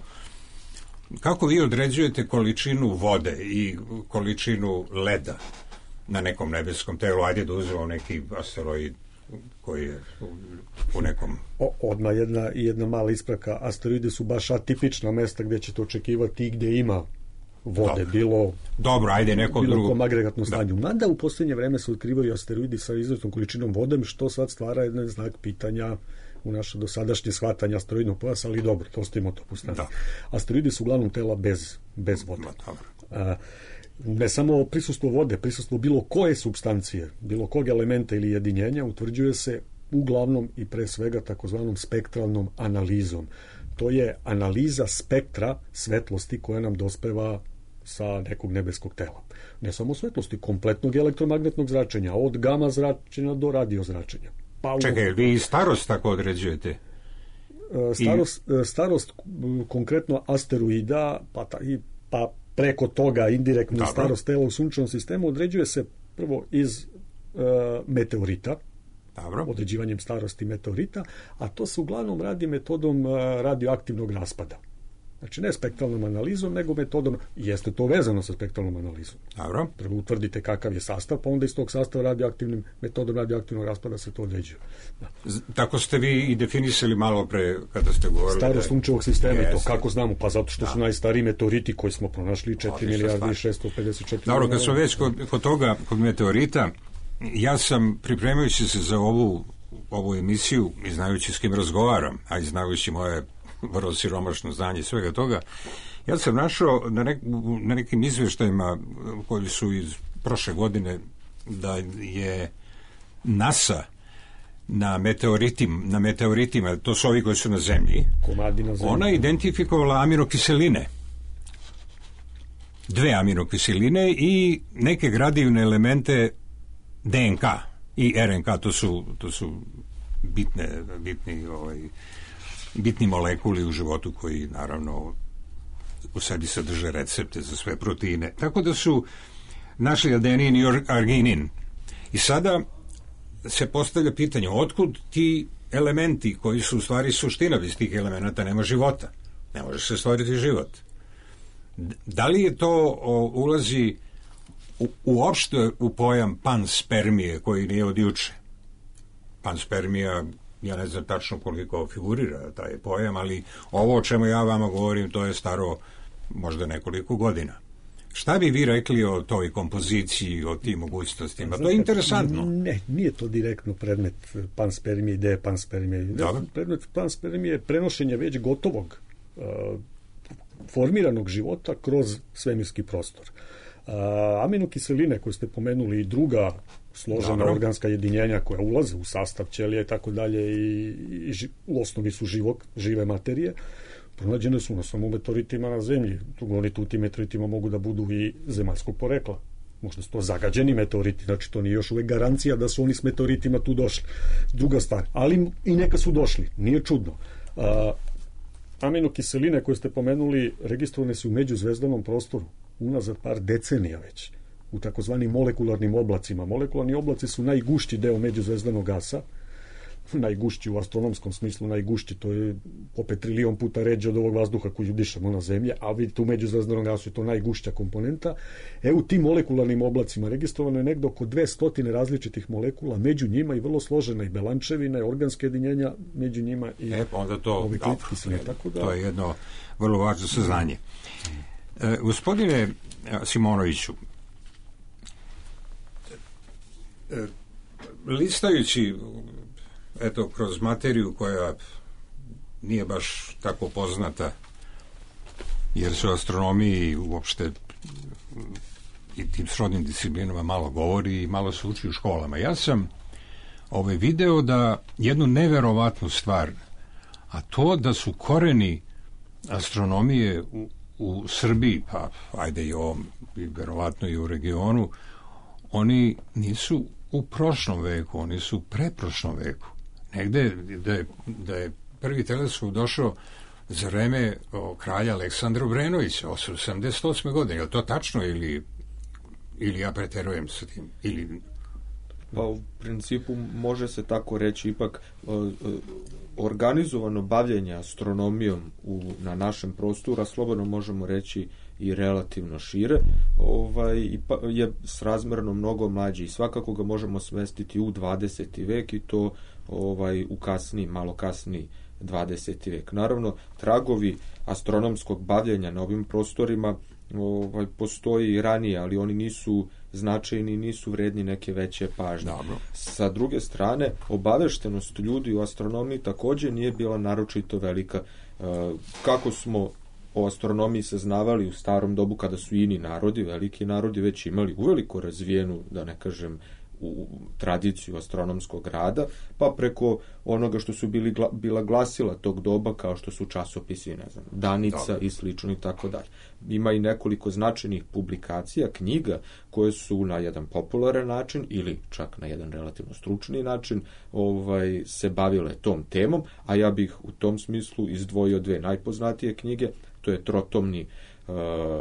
kako vi određujete količinu vode i količinu leda na nekom nebeskom telu? Ajde da uzmemo neki asteroid koji je u, u nekom... O, odmah jedna, jedna mala ispravka. Asteroide su baš atipična mesta gdje ćete očekivati gdje ima vode, dobro. bilo dobro, ajde neko bilo drugo. kom agregatnom stanju. Mada u posljednje vreme se otkrivaju asteroidi sa izvjesnom količinom vode, što sad stvara jedan znak pitanja u naše dosadašnje shvatanje asteroidnog pojasa, ali dobro, to ostavimo to po strani. Asteroidi su uglavnom tela bez, bez vode. A, ne samo prisustvo vode, prisustvo bilo koje supstancije, bilo kog elementa ili jedinjenja utvrđuje se uglavnom i pre svega takozvanom spektralnom analizom. To je analiza spektra svetlosti koja nam dospeva sa nekog nebeskog tela. Ne samo svetlosti, kompletnog elektromagnetnog zračenja, od gama zračenja do radio zračenja. Pa čekaj, vi i starost tako određujete? Starost, I... starost konkretno asteroida, pa, ta, i, pa preko toga indirektno Dobro. starost tela u sunčevom sistemu određuje se prvo iz uh, meteorita, Dobro. određivanjem starosti meteorita, a to se uglavnom radi metodom uh, radioaktivnog raspada. Znači ne spektralnom analizom, nego metodom, jeste to vezano sa spektralnom analizom. Dobro. Prvo utvrdite kakav je sastav, pa onda iz tog sastava radioaktivnim metodom radioaktivnog raspada se to određuje. Da. Tako ste vi i definisali malo pre kada ste govorili. Starost sunčevog sistema i to kako znamo, pa zato što da. su najstariji meteoriti koji smo pronašli četiri milijarde i šesto pedeset četiri. Dobro, kad smo već kod, kod toga, kod meteorita, ja sam pripremajući se za ovu, ovu emisiju i znajući s kim razgovaram, a i znajući moje vrlo siromašno znanje svega toga, ja sam našao na, nek, na nekim izvještajima koji su iz prošle godine da je NASA na meteoritim, na meteoritima, to su ovi koji su na zemlji, na zemlji. Ona identifikovala aminokiseline. Dve aminokiseline i neke gradivne elemente D N K i R N K, to su, to su bitne, bitni ovaj, bitni molekuli u životu koji naravno u sebi sadrže recepte za sve proteine. Tako da su našli adenin i arginin. I sada se postavlja pitanje otkud ti elementi koji su u stvari suština, bez tih elemenata nema života. Ne može se stvoriti život. Da li je to o, ulazi u, uopšte u pojam panspermije koji nije od juče? Panspermija, ja ne znam tačno koliko figurira taj pojam, ali ovo o čemu ja vama govorim, to je staro možda nekoliko godina. Šta bi vi rekli o toj kompoziciji, o tim mogućnostima? To je interesantno. Ne, nije to direktno predmet panspermije, ideje panspermije. Predmet panspermije je prenošenje već gotovog uh, formiranog života kroz svemirski prostor. Uh, aminokiseline koje ste pomenuli i druga složena Dobro. organska jedinjenja koja ulaze u sastav ćelija i tako dalje i, i ži, u osnovi su živog, žive materije, pronađene su na samo meteoritima na zemlji. Oni tu ti meteoritima mogu da budu i zemaljskog porekla. Možda su to zagađeni meteoriti, znači to nije još uvek garancija da su oni s meteoritima tu došli. Druga stvar, ali i neka su došli, nije čudno. Uh, aminokiseline koje ste pomenuli registrovane su u međuzvezdanom prostoru unazad par decenija već, u takozvanim molekularnim oblacima. Molekularni oblaci su najgušći deo međuzvezdanog gasa, najgušći u astronomskom smislu, najgušći, to je opet trilion puta ređe od ovog vazduha koju dišemo na zemlji, a vidite u međuzvezdanom gasu je to najgušća komponenta. E, u tim molekularnim oblacima registrovano je negde oko dvesta različitih molekula, među njima i vrlo složena i belančevina, i organske jedinjenja, među njima i e, onda to, ovi klitkisline. Tako da, to je jedno vrlo važno saznanje. E, gospodine Simonoviću, e, listajući eto, kroz materiju koja nije baš tako poznata, jer se o astronomiji uopšte i tim srodnim disciplinama malo govori i malo se uči u školama. Ja sam ovaj video da jednu neverovatnu stvar, a to da su koreni astronomije u, u Srbiji, pa ajde i ovom, i verovatno i u regionu, oni nisu u prošlom veku, oni su u preprošlom veku. Negde da je, da je prvi teleskop došao za vreme o, kralja Aleksandra Obrenovića, osamdeset osme godine. Je li to tačno ili ili ja preterujem sa tim, ili... Pa u principu može se tako reći, ipak organizovano bavljenje astronomijom u, na našem prostoru, a slobodno možemo reći i relativno šire, ovaj, je srazmerno mnogo mlađi i svakako ga možemo smestiti u dvadeseti vek i to ovaj, u kasniji, malo kasniji dvadeseti vek. Naravno, tragovi astronomskog bavljenja na ovim prostorima ovaj, postoji i ranije, ali oni nisu značajni, nisu vredni neke veće pažnje. Dobro. Sa druge strane, obaveštenost ljudi u astronomiji također nije bila naročito velika. Kako smo o astronomiji saznavali u starom dobu, kada su ini narodi, veliki narodi, već imali uveliko razvijenu, da ne kažem, u tradiciju astronomskog rada, pa preko onoga što su bili bila glasila tog doba, kao što su časopisi, ne znam, Danica Dobre. I slično i tako dalje. Ima i nekoliko značajnih publikacija, knjiga, koje su na jedan popularan način ili čak na jedan relativno stručni način ovaj, se bavile tom temom, a ja bih u tom smislu izdvojio dve najpoznatije knjige. To je trotomni uh,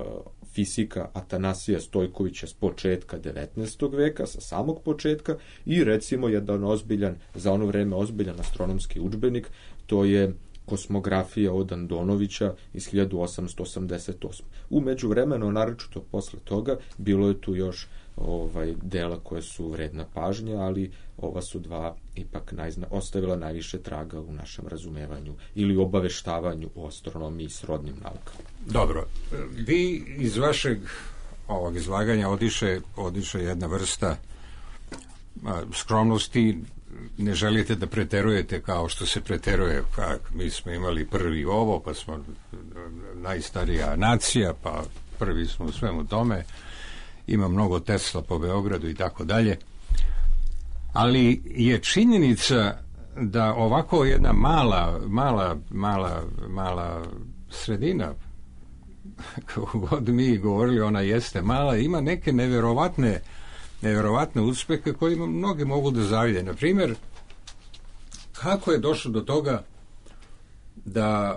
fizika Atanasija Stojkovića s početka devetnaestog veka, sa samog početka, i recimo jedan ozbiljan, za ono vreme ozbiljan astronomski udžbenik, to je Kosmografija od Andonovića iz hiljadu osamsto osamdeset osme. U međuvremenu, naročito posle toga, bilo je tu još ovaj dela koje su vredna pažnje, ali ova su dva ipak najzna, ostavila najviše traga u našem razumevanju ili obaveštavanju o astronomiji i srodnim naukama. Dobro, vi iz vašeg ovog izlaganja odiše, odiše jedna vrsta a, skromnosti, ne želite da preterujete kao što se preteruje, pa mi smo imali prvi ovo, pa smo najstarija nacija, pa prvi smo u svemu tome, ima mnogo Tesla po Beogradu i tako dalje, ali je činjenica da ovako jedna mala mala, mala, mala sredina, kako god mi govorili, ona jeste mala, ima neke neverovatne neverovatne uspehe kojima mnogi mogu da zavide. Na primjer, kako je došlo do toga da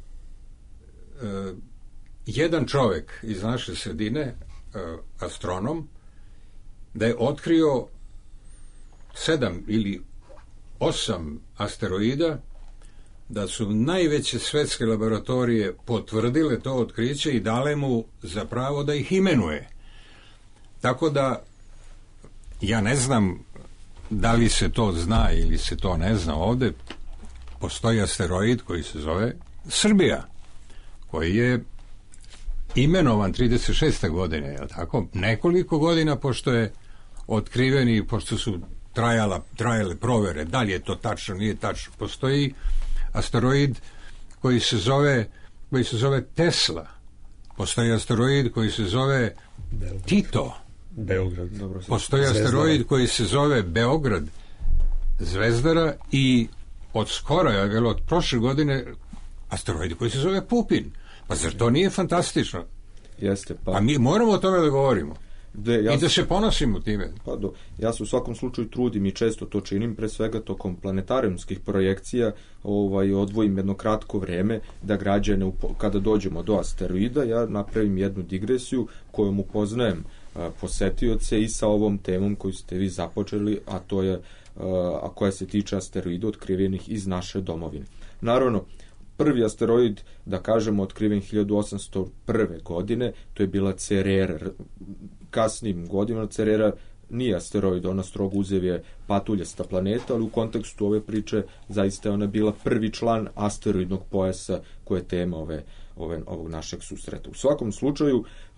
e, jedan čovjek iz naše sredine, e, astronom, da je otkrio sedam ili osam asteroida, da su najveće svetske laboratorije potvrdile to otkriće i dale mu za pravo da ih imenuje. Tako da ja ne znam da li se to zna ili se to ne zna. Ovdje postoji asteroid koji se zove Srbija, koji je imenovan trideset šeste godine, je li tako? Nekoliko godina pošto je otkriven i pošto su trajala, trajale provere, da li je to tačno, nije tačno. Postoji asteroid koji se zove koji se zove Tesla. Postoji asteroid koji se zove Beograd. Tito. Beograd. Postoji Zvezdara. Asteroid koji se zove Beograd, Zvezdara, i od skora, je od prošle godine, asteroid koji se zove Pupin. Pa zar to nije fantastično? Jeste, pa. A mi moramo o tome da govorimo. De, ja I da se ponosimo time. Pa do, ja se u svakom slučaju trudim i često to činim, pre svega tokom planetarijumskih projekcija, ovaj, odvojim jedno kratko vreme da građane, kada dođemo do asteroida, ja napravim jednu digresiju kojom upoznajem a, posetioce i sa ovom temom koju ste vi započeli, a to je a, a koja se tiče asteroida otkrivenih iz naše domovine. Naravno, prvi asteroid, da kažemo, otkriven hiljadu osamsto prve godine, to je bila Cerera. Kasnim godinama Cerera nije asteroid, ona strogo uzev je patuljasta planeta, ali u kontekstu ove priče zaista je ona bila prvi član asteroidnog pojasa koje je tema ove, ove, ovog našeg susreta. U svakom slučaju, uh,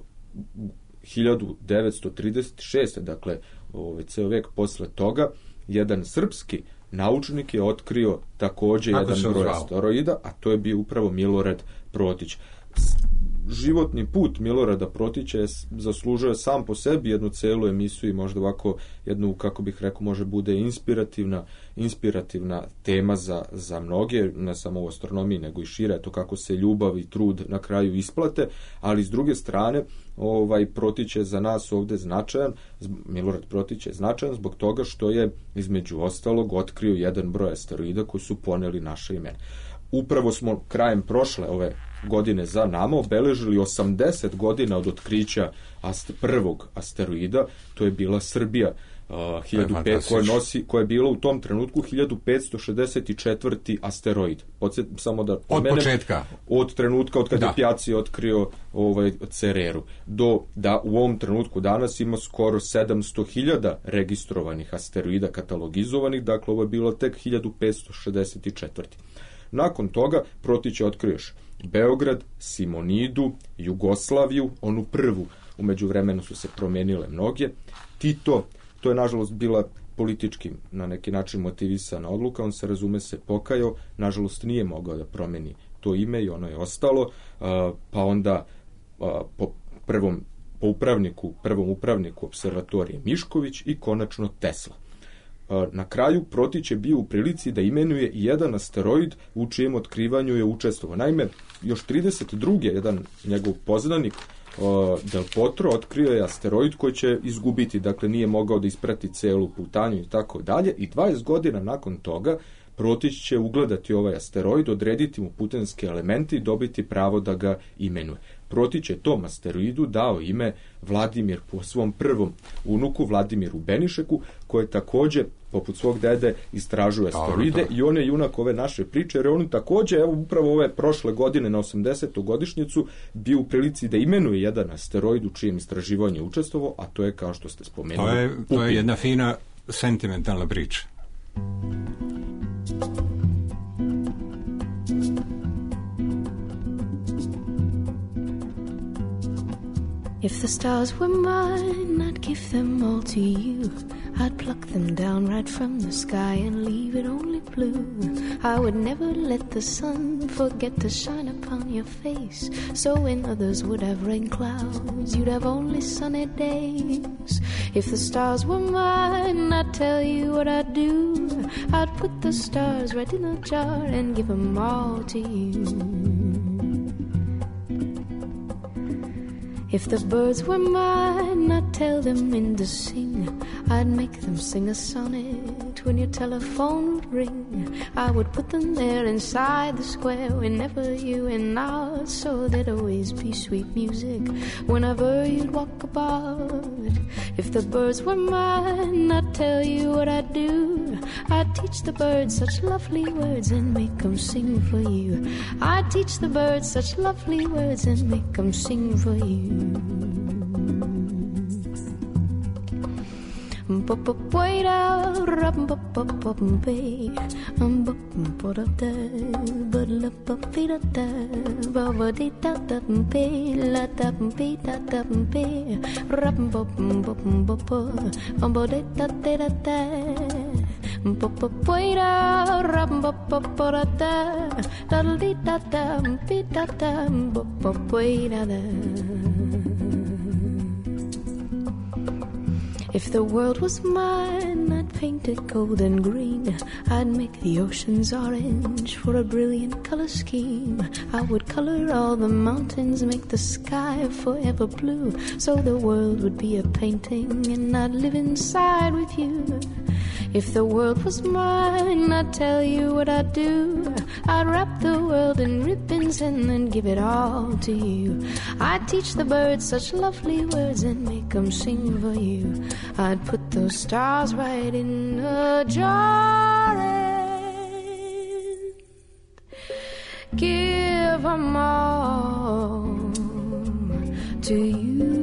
hiljadu devetsto trideset šeste. dakle, ovaj, ceo vek posle toga, jedan srpski naučnik je otkrio također Ako jedan broj asteroida, a to je bio upravo Milorad Protić. Životni put Milorada Protića je zaslužuje sam po sebi jednu celu emisiju i možda ovako jednu, kako bih rekao, može bude inspirativna, inspirativna tema za, za mnoge, ne samo u astronomiji, nego i šire, to kako se ljubav i trud na kraju isplate, ali s druge strane, ovaj Protić je za nas ovdje značajan, Milorad Protić je značajan zbog toga što je između ostalog otkrio jedan broj asteroida koji su poneli naše imena. Upravo smo krajem prošle ove godine za nama obeležili osamdeset godina od otkrića ast- prvog asteroida, to je bila Srbija, Uh, hiljadu pet, koja, nosi, koja je bila u tom trenutku hiljadu petsto šezdeset četvrti asteroid. Podsjet, samo da pomenem, od početka. Od trenutka od kada je Piazzi otkrio ovaj Cereru. Do da u ovom trenutku danas ima skoro sedamsto hiljada registrovanih asteroida katalogizovanih, dakle ovo je bilo tek hiljadu petsto šezdeset četvrti. Nakon toga Protić je otkrio još Beograd, Simonidu, Jugoslaviju, onu prvu, u međuvremenu su se promenile mnoge, Tito. To je, nažalost, bila politički na neki način motivisana odluka, on se, razume, se pokajao, nažalost nije mogao da promeni to ime i ono je ostalo, pa onda po prvom po upravniku, prvom upravniku observatorije Mišković i konačno Tesla. Na kraju Protić je bio u prilici da imenuje jedan asteroid u čijem otkrivanju je učestvovao. Naime, još trideset druge jedan njegov poznanik Del Potro otkrio je asteroid koji će izgubiti, dakle nije mogao da isprati celu putanju i tako dalje, i dvadeset godina nakon toga Protić će ugledati ovaj asteroid, odrediti mu putenske elemente i dobiti pravo da ga imenuje. Protić je tom asteroidu dao ime Vladimir po svom prvom unuku Vladimiru Benišeku, koji takođe poput svog dede istražuje asteroide i on je junak ove naše priče, jer on takođe, evo upravo ove prošle godine na osamdesetu godišnjicu bio u prilici da imenuje jedan asteroid u čijem istraživanju je učestvovao, a to je, kao što ste spomenuli, to je, to je jedna fina sentimentalna priča. If the stars were mine, I'd give them all to you. I'd pluck them down right from the sky and leave it only blue. I would never let the sun forget to shine upon your face. So when others would have rain clouds, you'd have only sunny days. If the stars were mine, I'd tell you what I'd do. I'd put the stars right in a jar and give them all to you. If the birds were mine, I'd tell them when to sing. I'd make them sing a sonnet when your telephone would ring. I would put them there inside the square whenever you went out, so there'd always be sweet music whenever you'd walk about. If the birds were mine, I'd tell you what I'd do. I'd teach the birds such lovely words and make them sing for you. I'd teach the birds such lovely words and make them sing for you. Wait out, rum pop pop pop pay, um pop pop da, but la pop da da, ba ba di da da pay, la da pay da da pay, rum pop pop pop, um ba di da da da da, pop pop wait out, rum pop pop da da, da di da da pay da da, pop pop wait out. If the world was mine, I'd paint it gold and green. I'd make the oceans orange for a brilliant color scheme. I would color all the mountains, make the sky forever blue, so the world would be a painting and I'd live inside with you. If the world was mine, I'd tell you what I'd do. I'd wrap the world in ribbons and then give it all to you. I'd teach the birds such lovely words and make them sing for you. I'd put those stars right in a jar and give them all to you.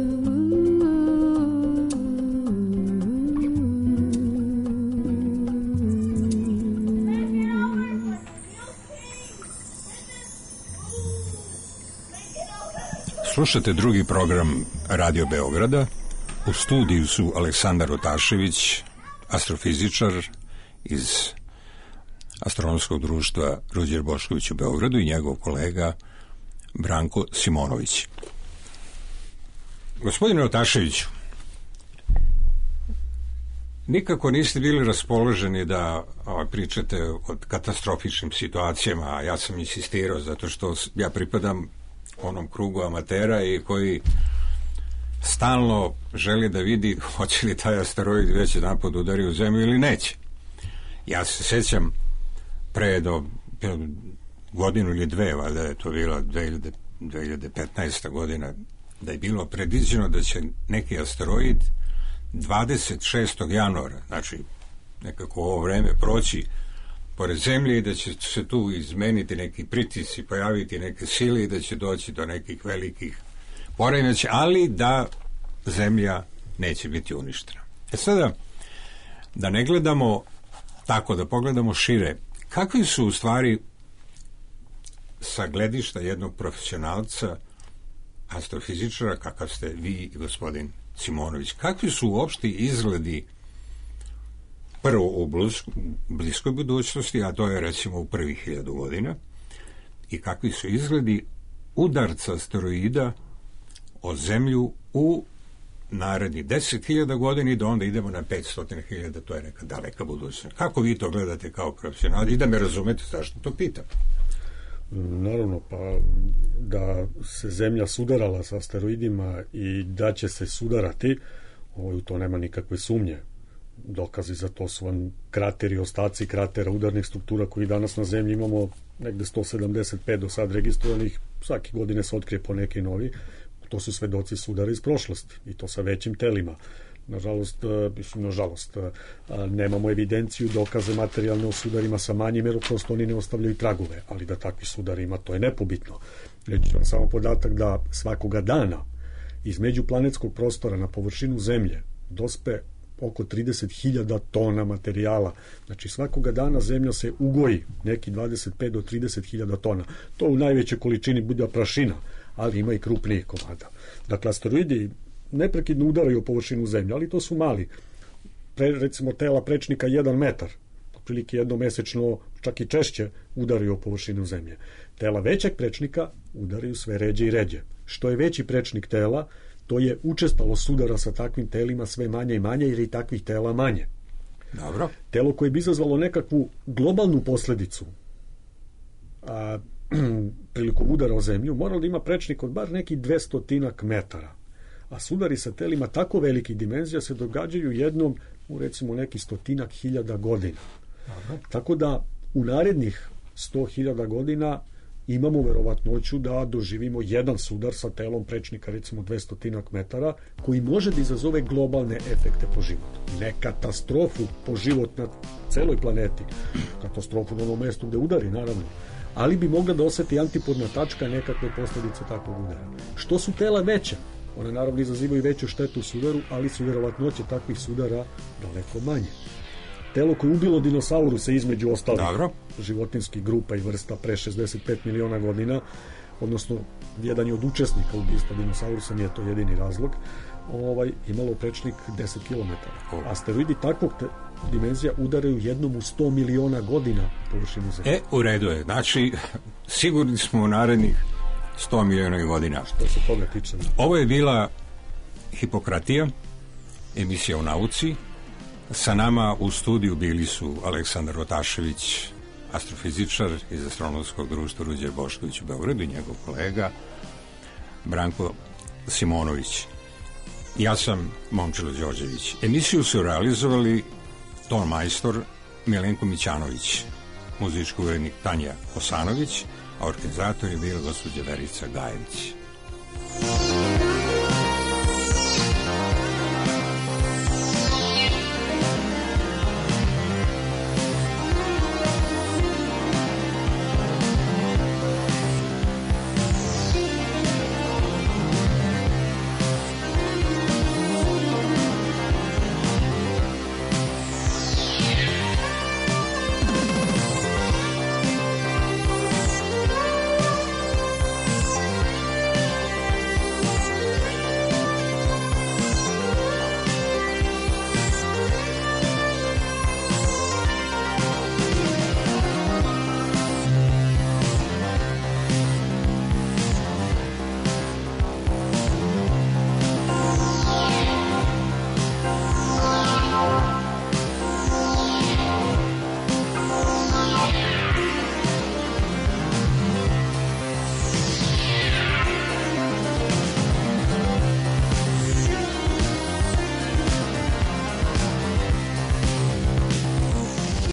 Slušate drugi program Radio Beograda. U studiju su Aleksandar Otašević, astrofizičar iz Astronomskog društva Ruđer Bošković u Beogradu, i njegov kolega Branko Simonović. Gospodine Otaševiću, nikako niste bili raspoloženi da a, pričate o katastrofičnim situacijama, a ja sam insistirao zato što ja pripadam onom krugu amatera i koji stalno želi da vidi hoće li taj asteroid već napad udari u zemlju ili neće. Ja se sećam pre do godinu ili dve, valjda je to bila dve hiljade petnaesta godina, da je bilo predviđeno da će neki asteroid dvadeset šestog januara, znači nekako ovo vreme proći pored Zemlje i da će se tu izmeniti neki pritisci, pojaviti neke sile i da će doći do nekih velikih poremećaja, ali da Zemlja neće biti uništena. E sada, da ne gledamo tako, da pogledamo šire, kakvi su u stvari sa gledišta jednog profesionalca, astrofizičara, kakav ste vi i gospodin Simonović, kakvi su uopšte izgledi prvo u bliskoj budućnosti, a to je recimo u prvih hiljadu godina, i kakvi su izgledi udarca asteroida o Zemlju u naredni deset hiljada godina i da onda idemo na petsto hiljada, to je neka daleka budućnost. Kako vi to gledate kao profesionalni i da me razumete zašto to pitam? Naravno, pa da se Zemlja sudarala sa asteroidima i da će se sudarati, u to nema nikakve sumnje. Dokazi za to su vam krateri, ostaci kratera udarnih struktura koji danas na Zemlji imamo negde sto sedamdeset pet do sad registrovanih, svake godine se otkrije po neki novi. To su svedoci sudara iz prošlosti i to sa većim telima. Nažalost, nažalost nemamo evidenciju, dokaze materijalne o sudarima sa manjim, jer prosto oni ne ostavljaju tragove, ali da takvi sudari ima, to je nepobitno. Reći ću vam samo podatak da svakoga dana iz međuplanetskog prostora na površinu Zemlje dospe oko trideset hiljada tona materijala. Znači svakoga dana Zemlja se ugoji neki dvadeset pet do trideset hiljada tona. To u najvećoj količini bude prašina, ali ima i krupnije komada. Dakle, asteroidi neprekidno udaraju o površinu Zemlje, ali to su mali. Pre, recimo tela prečnika jedan metar, otprilike jednomesečno, čak i češće, udaraju o površinu Zemlje. Tela većeg prečnika udaraju sve ređe i ređe. Što je veći prečnik tela, to je učestalo sudara sa takvim telima sve manje i manje, jer je i takvih tela manje. Dobro. Telo koje bi izazvalo nekakvu globalnu posledicu a, prilikom udara o Zemlju, moralo da ima prečnik od bar nekih dvestotinak metara. A sudari sa telima tako velikih dimenzija se događaju jednom u recimo nekih stotinak hiljada godina. Aha. Tako da u narednih sto hiljada godina imamo verovatnoću da doživimo jedan sudar sa telom prečnika recimo dvestotinak metara koji može da izazove globalne efekte po život. Ne katastrofu po život na celoj planeti, katastrofu na onom mestu gde udari, naravno, ali bi mogla da oseti antipodna tačka nekakve posljedice takvog udara. Što su tela veća? One naravno izazivaju veću štetu u sudaru, ali su verovatnoće takvih sudara daleko manje. Telo koje ubilo dinosauruse između ostalih Dobro. životinskih grupa i vrsta pre šezdeset pet miliona godina, odnosno jedan je od učesnika ubistva dinosaurusa, nije to jedini razlog, ovaj, imalo prečnik deset kilometara. Oh. Asteroidi takvog te dimenzija udaraju jednom u sto miliona godina površinu Zemlje. E, u redu je. Znači, sigurni smo u narednih sto miliona godina. Što se toga tiče. Ovo je bila Hipokratija, emisija o nauci. Sa nama u studiju bili su Aleksandar Otašević, astrofizičar iz Astronomskog društva Ruđer Bošković u Beogradu i njegov kolega Branko Simonović. Ja sam Momčilo Đorđević. Emisiju su realizovali ton majstor Milenko Mićanović, muzički urednik Tanja Osanović, a organizator je bila gospođa Verica Gajević.